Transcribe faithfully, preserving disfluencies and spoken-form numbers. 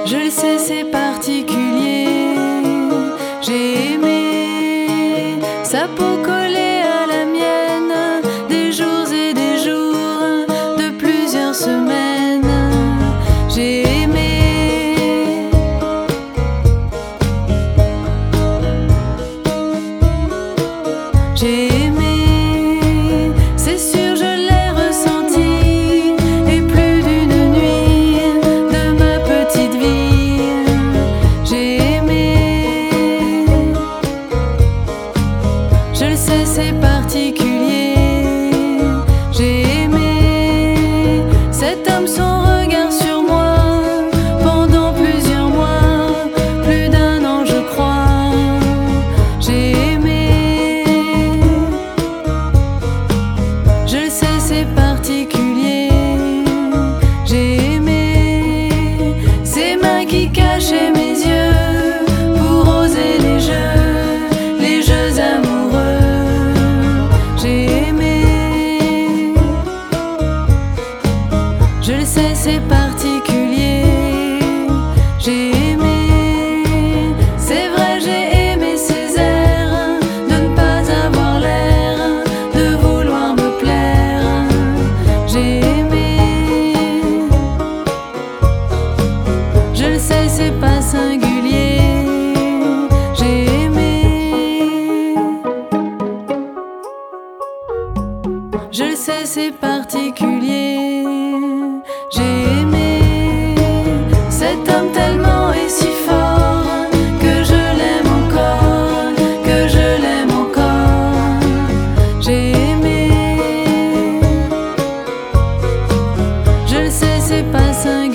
Je le sais, c'est particulier. J'ai aimé sa peau collée à la mienne, des jours et des jours, de plusieurs semaines. J'ai aimé. J'ai aimé, c'est sûr, je l'ai ressenti, et plus d'une nuit de ma petite vie. J'ai aimé. Je le sais, c'est particulier. J'ai aimé cet homme, son regard sur moi, pendant plusieurs mois, plus d'un an je crois. J'ai aimé. Je le sais, c'est particulier. J'ai aimé ces mains qui cachaient mes yeux pour oser les jeux, les jeux amoureux. J'ai aimé. Je le sais, c'est particulier. J'ai aimé. C'est vrai, j'ai aimé ces airs, de ne pas avoir l'air de vouloir me plaire. J'ai aimé. Je le sais, c'est pas singulier. J'ai aimé. Je le sais, c'est particulier. J'ai aimé cet homme tellement et si fort que je l'aime encore, que je l'aime encore. J'ai aimé. Je le sais, c'est pas singulier.